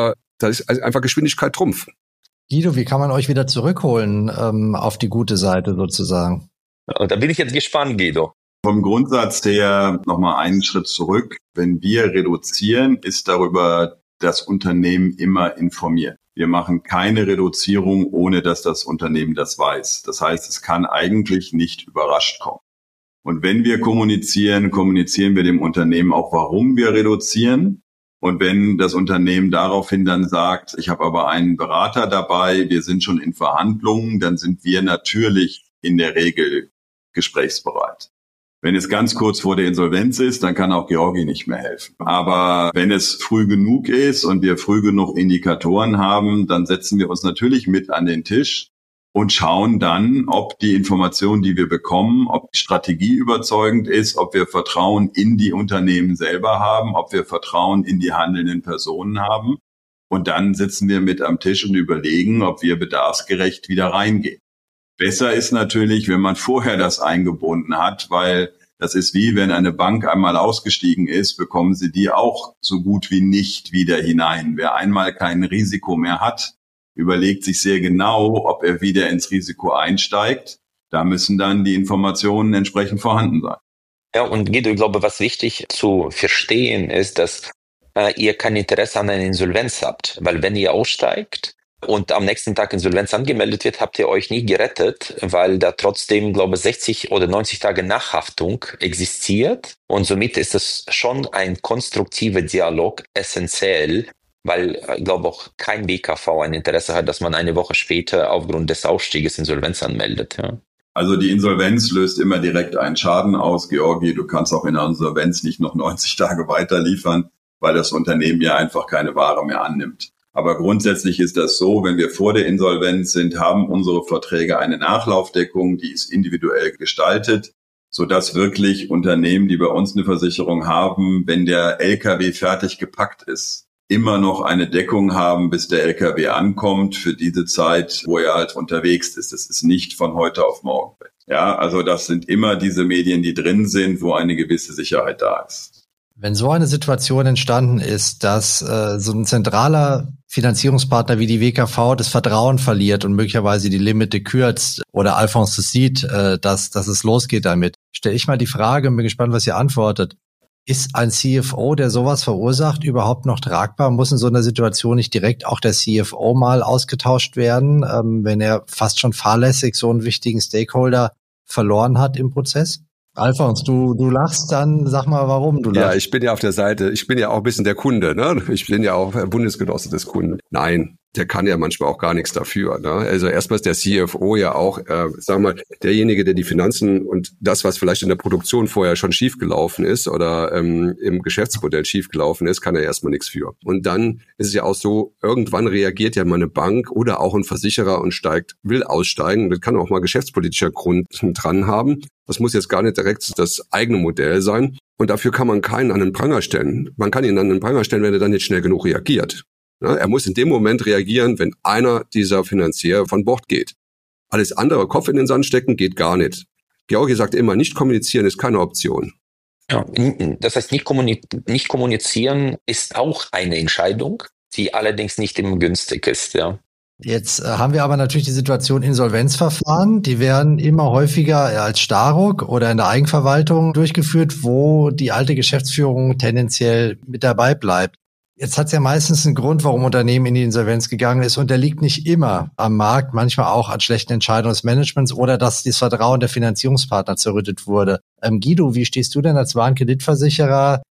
Da ist einfach Geschwindigkeit Trumpf. Guido, wie kann man euch wieder zurückholen auf die gute Seite sozusagen? Da bin ich jetzt gespannt, Guido. Vom Grundsatz her nochmal einen Schritt zurück. Wenn wir reduzieren, ist darüber das Unternehmen immer informiert. Wir machen keine Reduzierung, ohne dass das Unternehmen das weiß. Das heißt, es kann eigentlich nicht überrascht kommen. Und wenn wir kommunizieren, kommunizieren wir dem Unternehmen auch, warum wir reduzieren. Und wenn das Unternehmen daraufhin dann sagt, ich habe aber einen Berater dabei, wir sind schon in Verhandlungen, dann sind wir natürlich in der Regel gesprächsbereit. Wenn es ganz kurz vor der Insolvenz ist, dann kann auch Georgi nicht mehr helfen. Aber wenn es früh genug ist und wir früh genug Indikatoren haben, dann setzen wir uns natürlich mit an den Tisch und schauen dann, ob die Information, die wir bekommen, ob die Strategie überzeugend ist, ob wir Vertrauen in die Unternehmen selber haben, ob wir Vertrauen in die handelnden Personen haben. Und dann sitzen wir mit am Tisch und überlegen, ob wir bedarfsgerecht wieder reingehen. Besser ist natürlich, wenn man vorher das eingebunden hat, weil das ist wie, wenn eine Bank einmal ausgestiegen ist, bekommen sie die auch so gut wie nicht wieder hinein. Wer einmal kein Risiko mehr hat, überlegt sich sehr genau, ob er wieder ins Risiko einsteigt. Da müssen dann die Informationen entsprechend vorhanden sein. Ja, und Guido, ich glaube, was wichtig zu verstehen ist, dass ihr kein Interesse an einer Insolvenz habt. Weil wenn ihr aussteigt und am nächsten Tag Insolvenz angemeldet wird, habt ihr euch nie gerettet, weil da trotzdem, glaube ich, 60 oder 90 Tage Nachhaftung existiert. Und somit ist es schon ein konstruktiver Dialog essentiell, weil ich glaube auch kein BKV ein Interesse hat, dass man eine Woche später aufgrund des Ausstieges Insolvenz anmeldet. Ja. Also die Insolvenz löst immer direkt einen Schaden aus. Georgi, du kannst auch in der Insolvenz nicht noch 90 Tage weiter liefern, weil das Unternehmen ja einfach keine Ware mehr annimmt. Aber grundsätzlich ist das so, wenn wir vor der Insolvenz sind, haben unsere Verträge eine Nachlaufdeckung, die ist individuell gestaltet, sodass wirklich Unternehmen, die bei uns eine Versicherung haben, wenn der LKW fertig gepackt ist, immer noch eine Deckung haben, bis der LKW ankommt für diese Zeit, wo er halt unterwegs ist. Das ist nicht von heute auf morgen weg. Ja, also das sind immer diese Medien, die drin sind, wo eine gewisse Sicherheit da ist. Wenn so eine Situation entstanden ist, dass so ein zentraler Finanzierungspartner wie die WKV das Vertrauen verliert und möglicherweise die Limite kürzt oder Alphonse sieht, dass es losgeht damit, stelle ich mal die Frage und bin gespannt, was ihr antwortet. Ist ein CFO, der sowas verursacht, überhaupt noch tragbar? Muss in so einer Situation nicht direkt auch der CFO mal ausgetauscht werden, wenn er fast schon fahrlässig so einen wichtigen Stakeholder verloren hat im Prozess? Alphonse, du lachst, dann sag mal, warum du lachst. Ja, ich bin ja auf der Seite, ich bin ja auch ein bisschen der Kunde, ne? Ich bin ja auch Bundesgenosse des Kunden. Nein, der kann ja manchmal auch gar nichts dafür, ne? Also erstmal ist der CFO ja auch, sagen wir mal, derjenige, der die Finanzen und das, was vielleicht in der Produktion vorher schon schiefgelaufen ist oder im Geschäftsmodell schiefgelaufen ist, kann er erstmal nichts für. Und dann ist es ja auch so, irgendwann reagiert ja mal eine Bank oder auch ein Versicherer und will aussteigen. Das kann auch mal geschäftspolitischer Grund dran haben. Das muss jetzt gar nicht direkt das eigene Modell sein. Und dafür kann man keinen an den Pranger stellen. Man kann ihn an den Pranger stellen, wenn er dann nicht schnell genug reagiert. Ja, er muss in dem Moment reagieren, wenn einer dieser Finanzier von Bord geht. Alles andere, Kopf in den Sand stecken, geht gar nicht. Georgi sagt immer, nicht kommunizieren ist keine Option. Ja, das heißt, nicht kommunizieren ist auch eine Entscheidung, die allerdings nicht immer günstig ist, ja. Jetzt haben wir aber natürlich die Situation Insolvenzverfahren. Die werden immer häufiger als Starruck oder in der Eigenverwaltung durchgeführt, wo die alte Geschäftsführung tendenziell mit dabei bleibt. Jetzt hat es ja meistens einen Grund, warum Unternehmen in die Insolvenz gegangen ist, und der liegt nicht immer am Markt, manchmal auch an schlechten Entscheidungen des Managements oder dass das Vertrauen der Finanzierungspartner zerrüttet wurde. Guido, wie stehst du denn als Warenkreditversicherer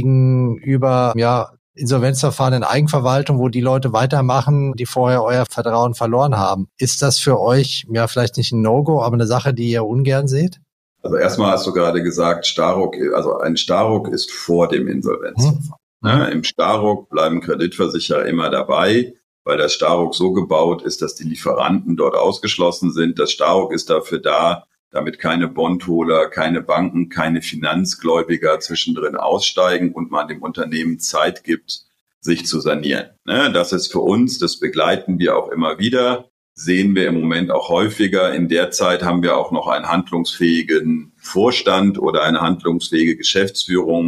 gegenüber Insolvenzverfahren in Eigenverwaltung, wo die Leute weitermachen, die vorher euer Vertrauen verloren haben? Ist das für euch vielleicht nicht ein No-Go, aber eine Sache, die ihr ungern seht? Also erstmal hast du gerade gesagt, Starruck, also ein Starruck ist vor dem Insolvenzverfahren. Im Starruck bleiben Kreditversicherer immer dabei, weil der Starruck so gebaut ist, dass die Lieferanten dort ausgeschlossen sind. Das Starruck ist dafür da, damit keine Bondholer, keine Banken, keine Finanzgläubiger zwischendrin aussteigen und man dem Unternehmen Zeit gibt, sich zu sanieren. Das ist für uns, das begleiten wir auch immer wieder, sehen wir im Moment auch häufiger. In der Zeit haben wir auch noch einen handlungsfähigen Vorstand oder eine handlungsfähige Geschäftsführung,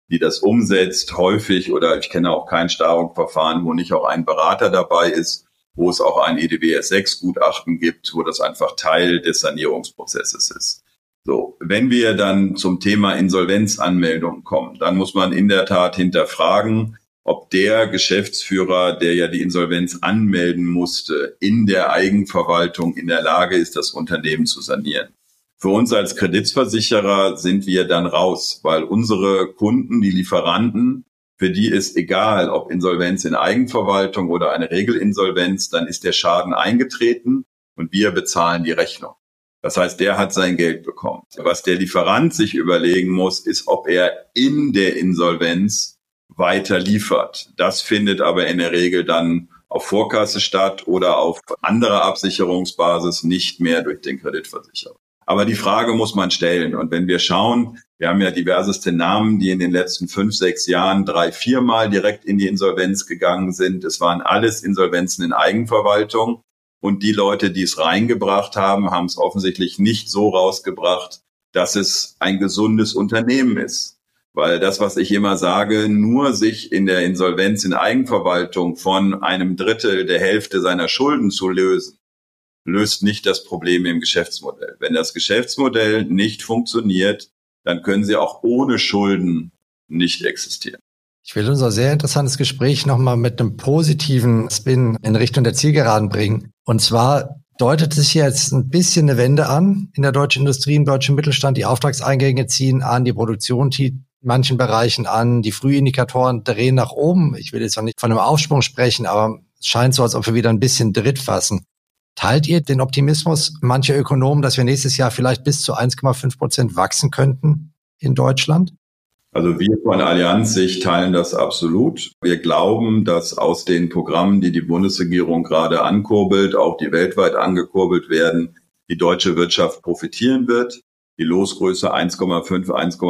die das umsetzt, häufig, oder ich kenne auch kein Staruk-Verfahren, wo nicht auch ein Berater dabei ist, wo es auch ein EDWS6-Gutachten gibt, wo das einfach Teil des Sanierungsprozesses ist. So, wenn wir dann zum Thema Insolvenzanmeldung kommen, dann muss man in der Tat hinterfragen, ob der Geschäftsführer, der ja die Insolvenz anmelden musste, in der Eigenverwaltung in der Lage ist, das Unternehmen zu sanieren. Für uns als Kreditversicherer sind wir dann raus, weil unsere Kunden, die Lieferanten, für die ist egal, ob Insolvenz in Eigenverwaltung oder eine Regelinsolvenz, dann ist der Schaden eingetreten und wir bezahlen die Rechnung. Das heißt, der hat sein Geld bekommen. Was der Lieferant sich überlegen muss, ist, ob er in der Insolvenz weiter liefert. Das findet aber in der Regel dann auf Vorkasse statt oder auf anderer Absicherungsbasis, nicht mehr durch den Kreditversicherer. Aber die Frage muss man stellen. Und wenn wir schauen, wir haben ja diverseste Namen, die in den letzten 5, 6 Jahren 3, 4 Mal direkt in die Insolvenz gegangen sind. Es waren alles Insolvenzen in Eigenverwaltung. Und die Leute, die es reingebracht haben, haben es offensichtlich nicht so rausgebracht, dass es ein gesundes Unternehmen ist. Weil das, was ich immer sage, nur sich in der Insolvenz in Eigenverwaltung von einem Drittel der Hälfte seiner Schulden zu lösen, löst nicht das Problem im Geschäftsmodell. Wenn das Geschäftsmodell nicht funktioniert, dann können Sie auch ohne Schulden nicht existieren. Ich will unser sehr interessantes Gespräch nochmal mit einem positiven Spin in Richtung der Zielgeraden bringen. Und zwar deutet sich jetzt ein bisschen eine Wende an in der deutschen Industrie, im deutschen Mittelstand. Die Auftragseingänge ziehen an, die Produktion zieht in manchen Bereichen an, die Frühindikatoren drehen nach oben. Ich will jetzt noch nicht von einem Aufschwung sprechen, aber es scheint so, als ob wir wieder ein bisschen Dritt fassen. Teilt ihr den Optimismus mancher Ökonomen, dass wir nächstes Jahr vielleicht bis zu 1,5% wachsen könnten in Deutschland? Also wir von Allianz Sicht teilen das absolut. Wir glauben, dass aus den Programmen, die die Bundesregierung gerade ankurbelt, auch die weltweit angekurbelt werden, die deutsche Wirtschaft profitieren wird. Die Losgröße 1,5,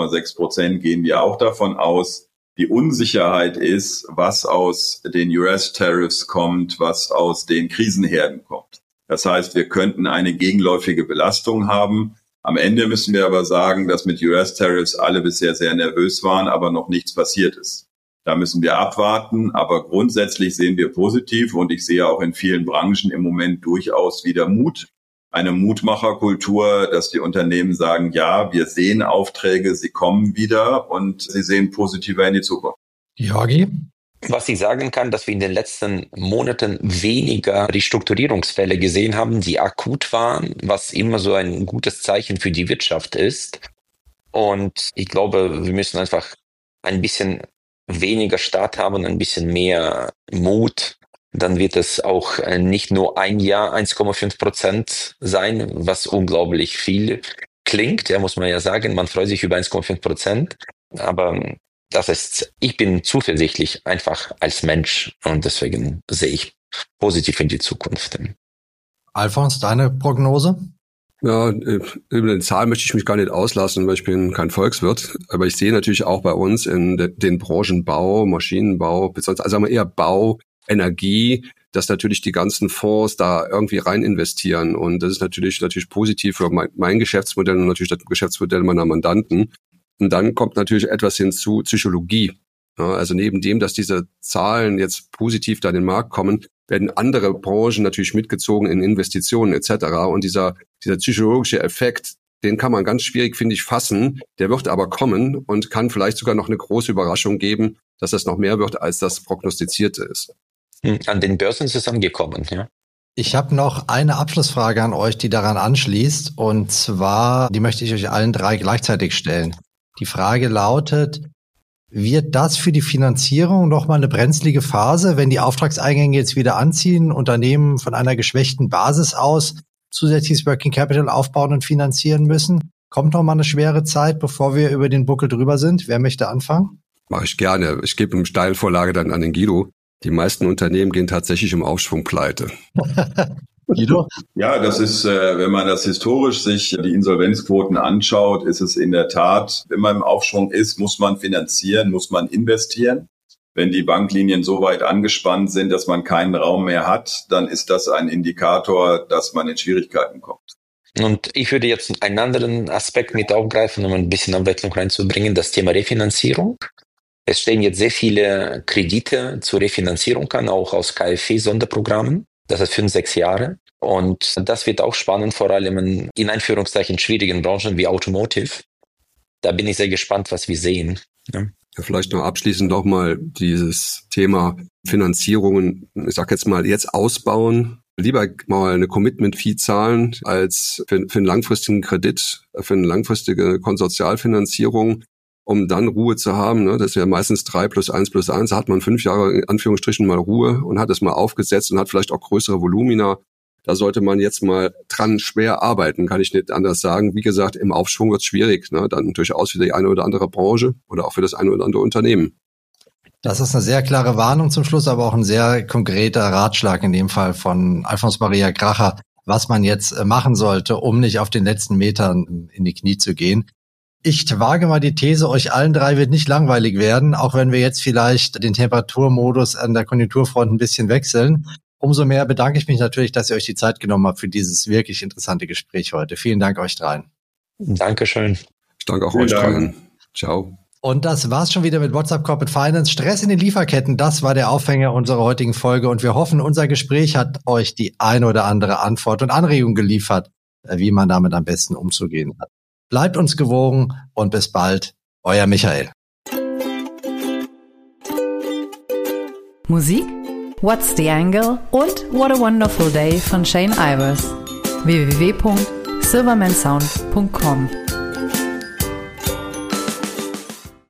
1,6% gehen wir auch davon aus. Die Unsicherheit ist, was aus den US-Tariffs kommt, was aus den Krisenherden kommt. Das heißt, wir könnten eine gegenläufige Belastung haben. Am Ende müssen wir aber sagen, dass mit US-Tariffs alle bisher sehr nervös waren, aber noch nichts passiert ist. Da müssen wir abwarten, aber grundsätzlich sehen wir positiv und ich sehe auch in vielen Branchen im Moment durchaus wieder Mut. Eine Mutmacherkultur, dass die Unternehmen sagen, ja, wir sehen Aufträge, sie kommen wieder und sie sehen positiver in die Zukunft. Georgi? Was ich sagen kann, dass wir in den letzten Monaten weniger Restrukturierungsfälle gesehen haben, die akut waren, was immer so ein gutes Zeichen für die Wirtschaft ist. Und ich glaube, wir müssen einfach ein bisschen weniger Start haben und ein bisschen mehr Mut. Dann wird es auch nicht nur ein Jahr 1,5% sein, was unglaublich viel klingt. Ja, muss man ja sagen, man freut sich über 1,5%. Aber das ist, ich bin zuversichtlich einfach als Mensch und deswegen sehe ich positiv in die Zukunft. Alfons, deine Prognose? Ja, über den Zahlen möchte ich mich gar nicht auslassen, weil ich bin kein Volkswirt. Aber ich sehe natürlich auch bei uns in den Branchen Bau, Maschinenbau, also eher Bau, Energie, dass natürlich die ganzen Fonds da irgendwie rein investieren. Und das ist natürlich positiv für mein Geschäftsmodell und natürlich das Geschäftsmodell meiner Mandanten. Und dann kommt natürlich etwas hinzu, Psychologie. Ja, also neben dem, dass diese Zahlen jetzt positiv da in den Markt kommen, werden andere Branchen natürlich mitgezogen in Investitionen etc. Und dieser psychologische Effekt, den kann man ganz schwierig, finde ich, fassen. Der wird aber kommen und kann vielleicht sogar noch eine große Überraschung geben, dass das noch mehr wird, als das prognostizierte ist. An den Börsen ist es angekommen, ja. Ich habe noch eine Abschlussfrage an euch, die daran anschließt. Und zwar, die möchte ich euch allen 3 gleichzeitig stellen. Die Frage lautet, wird das für die Finanzierung nochmal eine brenzlige Phase, wenn die Auftragseingänge jetzt wieder anziehen, Unternehmen von einer geschwächten Basis aus zusätzliches Working Capital aufbauen und finanzieren müssen? Kommt nochmal eine schwere Zeit, bevor wir über den Buckel drüber sind? Wer möchte anfangen? Mache ich gerne. Ich gebe eine Steilvorlage dann an den Guido. Die meisten Unternehmen gehen tatsächlich im Aufschwung pleite. Guido? Ja, das ist, wenn man das historisch sich die Insolvenzquoten anschaut, ist es in der Tat, wenn man im Aufschwung ist, muss man finanzieren, muss man investieren. Wenn die Banklinien so weit angespannt sind, dass man keinen Raum mehr hat, dann ist das ein Indikator, dass man in Schwierigkeiten kommt. Und ich würde jetzt einen anderen Aspekt mit aufgreifen, um ein bisschen Abwechslung reinzubringen, das Thema Refinanzierung. Es stehen jetzt sehr viele Kredite zur Refinanzierung an, auch aus KfW-Sonderprogrammen. Das ist 5-6 Jahre. Und das wird auch spannend, vor allem in Anführungszeichen schwierigen Branchen wie Automotive. Da bin ich sehr gespannt, was wir sehen. Ja. Ja, vielleicht noch abschließend noch mal dieses Thema Finanzierungen, ich sag jetzt mal, jetzt ausbauen. Lieber mal eine Commitment-Fee zahlen als für einen langfristigen Kredit, für eine langfristige Konsortialfinanzierung, um dann Ruhe zu haben. Ne? Das ist ja meistens 3+1+1. Da hat man 5 Jahre in Anführungsstrichen mal Ruhe und hat es mal aufgesetzt und hat vielleicht auch größere Volumina. Da sollte man jetzt mal dran schwer arbeiten, kann ich nicht anders sagen. Wie gesagt, im Aufschwung wird es schwierig, ne? Dann durchaus für die eine oder andere Branche oder auch für das eine oder andere Unternehmen. Das ist eine sehr klare Warnung zum Schluss, aber auch ein sehr konkreter Ratschlag in dem Fall von Alfons Maria Kracher, was man jetzt machen sollte, um nicht auf den letzten Metern in die Knie zu gehen. Ich wage mal die These, euch allen drei wird nicht langweilig werden, auch wenn wir jetzt vielleicht den Temperaturmodus an der Konjunkturfront ein bisschen wechseln. Umso mehr bedanke ich mich natürlich, dass ihr euch die Zeit genommen habt für dieses wirklich interessante Gespräch heute. Vielen Dank euch dreien. Dankeschön. Ich danke auch euch dreien. Ciao. Und das war's schon wieder mit WhatsUp Corporate Finance. Stress in den Lieferketten, das war der Aufhänger unserer heutigen Folge. Und wir hoffen, unser Gespräch hat euch die eine oder andere Antwort und Anregung geliefert, wie man damit am besten umzugehen hat. Bleibt uns gewogen und bis bald. Euer Michael. Musik? What's the Angle? Und What a Wonderful Day von Shane Ivers. www.silvermansound.com